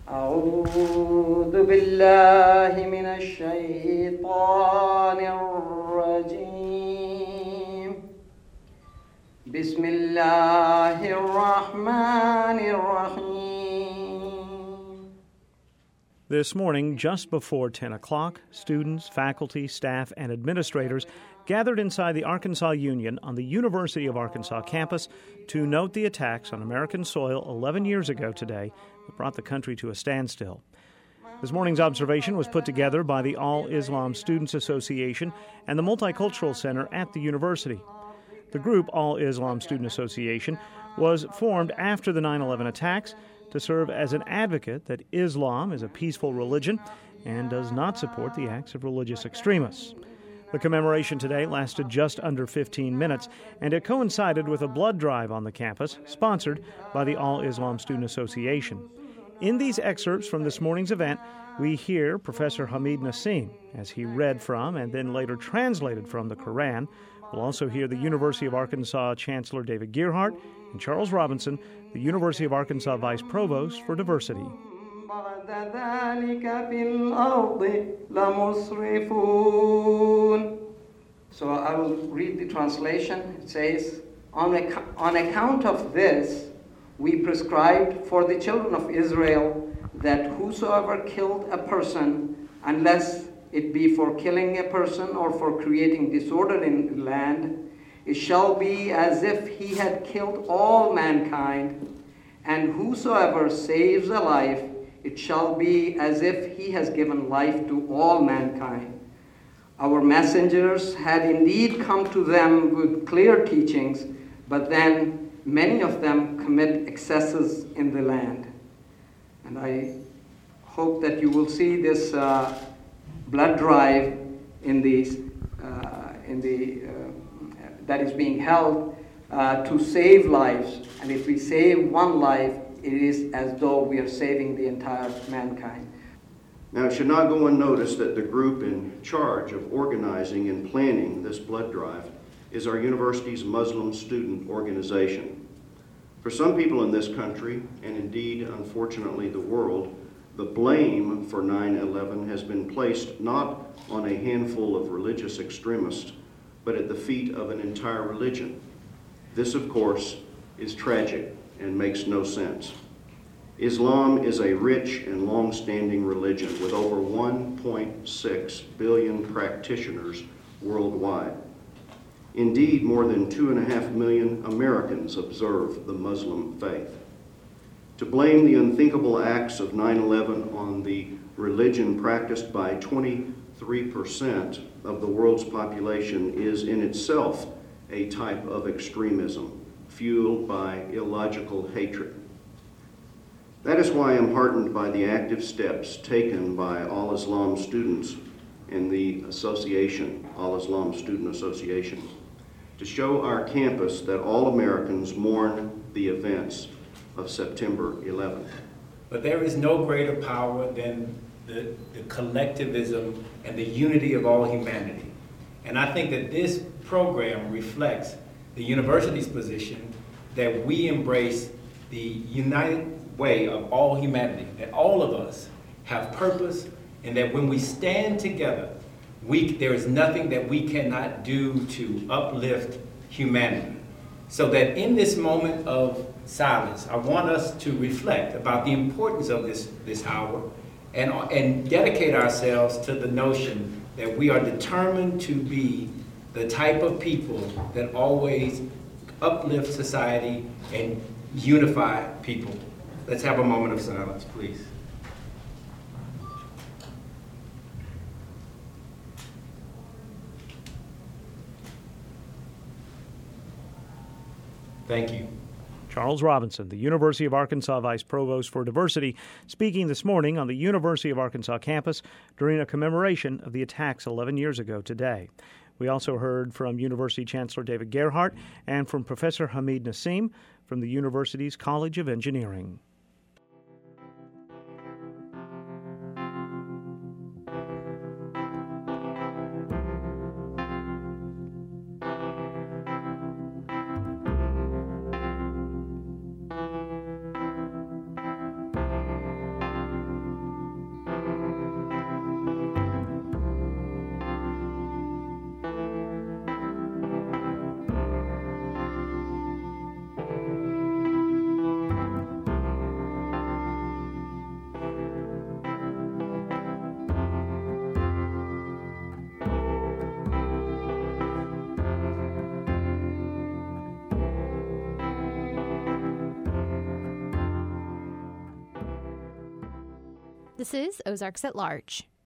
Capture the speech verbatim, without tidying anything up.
أعوذ بالله من الشيطان الرجيم بسم الله الرحمن الرحيم. This morning, just before ten o'clock, students, faculty, staff, and administrators gathered inside the Arkansas Union on the University of Arkansas campus to note the attacks on American soil eleven years ago today that brought the country to a standstill. This morning's observation was put together by the All Islam Students Association and the Multicultural Center at the university. The group, All Islam Student Association, was formed after the nine eleven attacks to serve as an advocate that Islam is a peaceful religion and does not support the acts of religious extremists. The commemoration today lasted just under fifteen minutes, and it coincided with a blood drive on the campus, sponsored by the All Islam Student Association. In these excerpts from this morning's event, we hear Professor Hamid Nassim as he read from and then later translated from the Quran. We'll also hear the University of Arkansas Chancellor David Gerhardt and Charles Robinson, the University of Arkansas Vice Provost for Diversity. So I will read the translation. It says, on, ac- on account of this, we prescribed for the children of Israel that whosoever killed a person, unless it be for killing a person or for creating disorder in the land, it shall be as if he had killed all mankind, and whosoever saves a life, it shall be as if he has given life to all mankind. Our messengers had indeed come to them with clear teachings, but then many of them commit excesses in the land. And I hope that you will see this uh, blood drive in the, uh, in the uh, that is being held uh, to save lives. And if we save one life, it is as though we are saving the entire mankind. Now, it should not go unnoticed that the group in charge of organizing and planning this blood drive is our university's Muslim student organization. For some people in this country, and indeed, unfortunately, the world, the blame for nine eleven has been placed not on a handful of religious extremists, but at the feet of an entire religion. This, of course, is tragic and makes no sense. Islam is a rich and long-standing religion with over one point six billion practitioners worldwide. Indeed, more than two and a half million Americans observe the Muslim faith. To blame the unthinkable acts of nine eleven on the religion practiced by twenty-three percent of the world's population is in itself a type of extremism fueled by illogical hatred. That is why I'm heartened by the active steps taken by All Islam students and the association, All Islam Student Association, to show our campus that all Americans mourn the events of September eleventh. But there is no greater power than the, the collectivism and the unity of all humanity. And I think that this program reflects the university's position that we embrace the united way of all humanity, that all of us have purpose, and that when we stand together, we, there is nothing that we cannot do to uplift humanity. So that in this moment of silence, I want us to reflect about the importance of this, this hour and, and dedicate ourselves to the notion that we are determined to be the type of people that always uplift society and unify people. Let's have a moment of silence, please. Thank you. Charles Robinson, the University of Arkansas Vice Provost for Diversity, speaking this morning on the University of Arkansas campus during a commemoration of the attacks eleven years ago today. We also heard from University Chancellor David Gerhardt and from Professor Hamid Nassim from the university's College of Engineering. This is Ozarks at Large.